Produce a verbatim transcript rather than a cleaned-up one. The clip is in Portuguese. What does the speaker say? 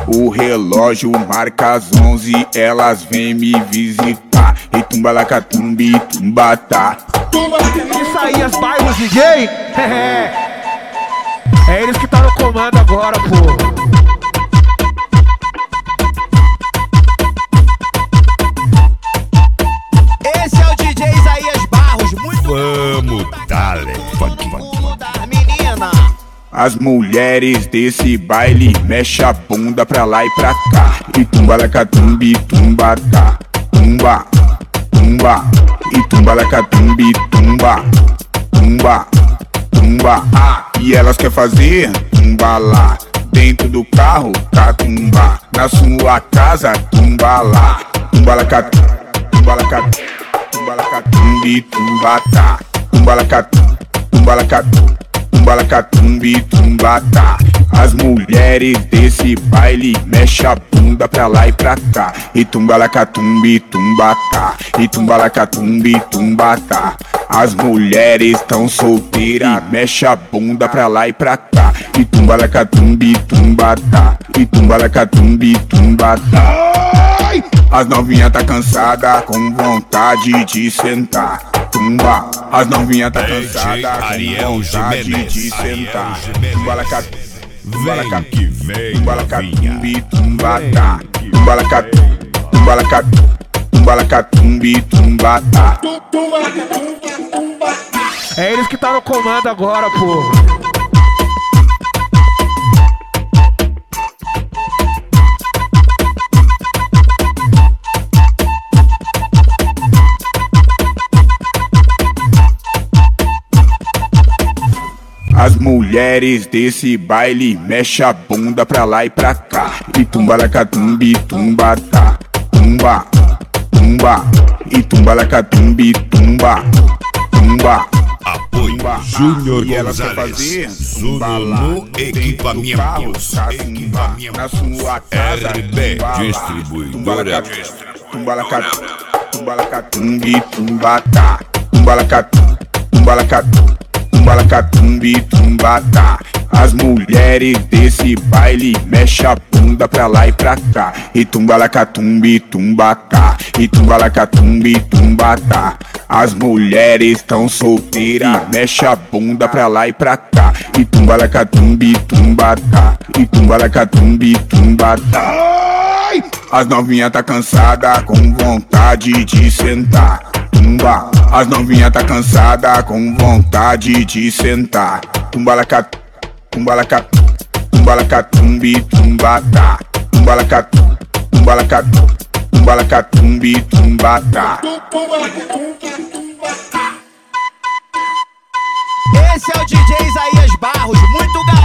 O relógio marca as onze, elas vêm me visitar. E tumbalacatumbi, tumbatá. Isso aí, as bairros D J. É eles que tá no comando agora, pô. Esse é o D J Isaías Barros, muito Vamos, dale. menina. As mulheres desse baile mexe a bunda pra lá e pra cá. E tumbalacatumbi, tumbatá. Tumba, tumba. E tumbalacatumbi, tumba. Tumba, tumba. Ah, e elas quer fazer tumba lá. Dentro do carro, catumba. Na sua casa, tumba lá. Tumbalacatum, tumbalacatum. Tumbalacatumbi, tumbatá. Tumbalacatum, tumbalacatum. Tumbalacatumbi, tumbatá. As mulheres desse baile mexe a bunda pra lá e pra cá. E tumbalacatumbi, tumbatá. E tumbalacatumbi, tumbatá. As mulheres tão solteiras, mexe a bunda pra lá e pra cá. E tumbalacatumbi, tumbatá. E tumbalacatumbi, tumbatá. As novinha tá cansada, com vontade de sentar. Tumba, as novinha tá cansada, com vontade de sentar. Tumbalacatum, Vem que vem, tumbalacatumbi, tumbatá. Tumbalacatum, tumbalacatum, tumbalacatumbi, tumbatá. É eles que tá no comando agora, pô. As mulheres desse baile mexe a bunda pra lá e pra cá. E tumbalacatumbi, tumbatá. Tumba, tumba. E tumbalacatumbi, tumba. Tumba, Apoio tumba. Júnior E ela quer Gonzalez. fazer Zuno tumba lá. no Dentro do equipamentos. carro, catumba. Na sua casa, R B tumba lá. Distribuidora. Tumbalacatum, tumbalacatumbi, tumbatá. Tumbalacatum, tumbalacatum. Tumbalacatumbi, tumbatá. As mulheres desse baile mexe a bunda pra lá e pra cá. E tumbalacatumbi, tumbatá. E tumbalacatumbi, tumbatá. As mulheres tão solteiras, mexe a bunda pra lá e pra cá. E tumbalacatumbi, tumbatá. E tumbalacatumbi, tumbatá. As novinha tá cansada, com vontade de sentar. Tumba, as novinha tá cansada, com vontade de sentar. Tumbalacatum, tumbalacatum, tumbalacatumbi, tumbatá. Tumbalacatum, tumbalacatum, tumbalacatumbi, tumbatá. Esse é o D J Isaías Barros, muito